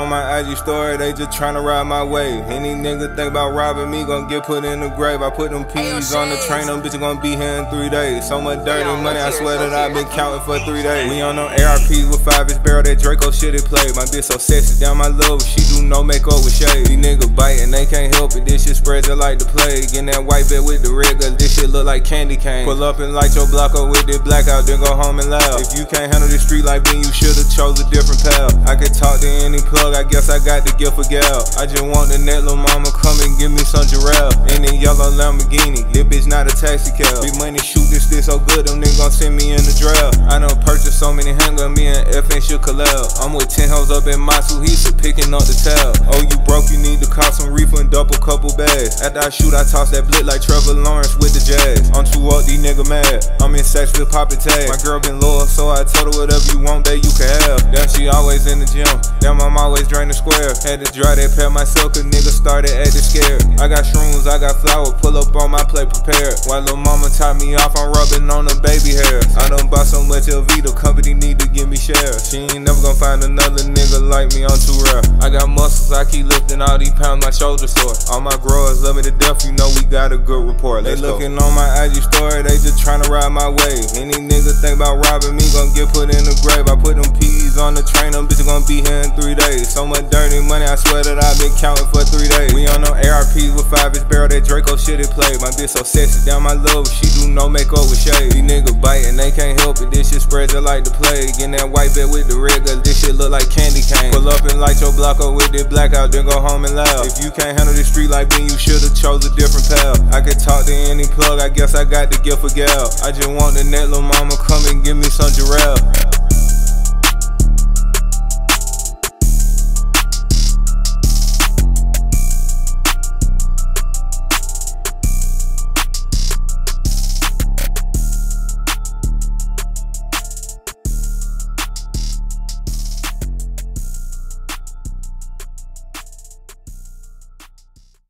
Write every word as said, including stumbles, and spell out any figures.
on my I G story, they just tryna ride my wave. Any nigga think about robbing me, gon' get put in the grave. I put them P's on the train, them bitches gon' be here in three days. So much dirty money, I swear that I've been counting for three days. We on them A R Ps with five inch barrel, that Draco shit it play. My bitch so sexy, down my love, she do no makeup with shade. These niggas biting, they can't help it, this shit spread just like the plague. In that white bed with the red, cause this shit look like candy cane. Pull up and light your block up with this blackout, then go home and laugh. If you can't handle the street like me, you should've chose a different path. I could talk to any plug, I guess I got the gift for gal. I just want the net, lil' mama, come and give me some giraffe. In that yellow Lamborghini, this bitch not a taxi cab. Big money shoot this shit so good, them niggas gon' send me in the draft. I done purchased so many handguns, me and F ain't should collab. I'm with ten hoes up in Matsuhisa, picking up the tab. Oh, you broke, you need to cop some reefer and double couple bags. After I shoot, I toss that blit like Trevor Lawrence with the jazz. I'm too up, these niggas mad. I'm in sex with poppin' tags. My girl been loyal, so I told her whatever you want, babe, you can have. Damn, she always in the gym. Damn, I'm always drain the square. Had to dry that pad myself, cause niggas started acting scared. I got shrooms, I got flour, pull up on my plate prepared. While lil' mama top me off, I'm rubbing on the baby hair. I done bought so much L V, the company need to give me shares. She ain't never gon' find another nigga like me, I'm too rare. I got muscles, I keep lifting all these pounds, my shoulders sore. All my growers love me to death, you know we got a good report. They looking on my I G story, they just tryna ride my wave. Any nigga think about robbing me, gon' get put in the grave. I put them P's on the train, them bitches gon' be here in three days. So much dirty money, I swear that I've been counting for three days. We on them A R Ps with five inch barrel, that Draco shit it play. My bitch so sexy, down my love, she do no makeup with shade. These niggas biting, they can't help it, this shit spread just like the plague. In that white bed with the red, cause this shit look like candy cane. Pull up and light your block up with this blackout, then go home and laugh. If you can't handle the street like me, you should've chose a different path. I could talk to any plug, I guess I got the gift for gal. I just want the net, lil' mama, come and give me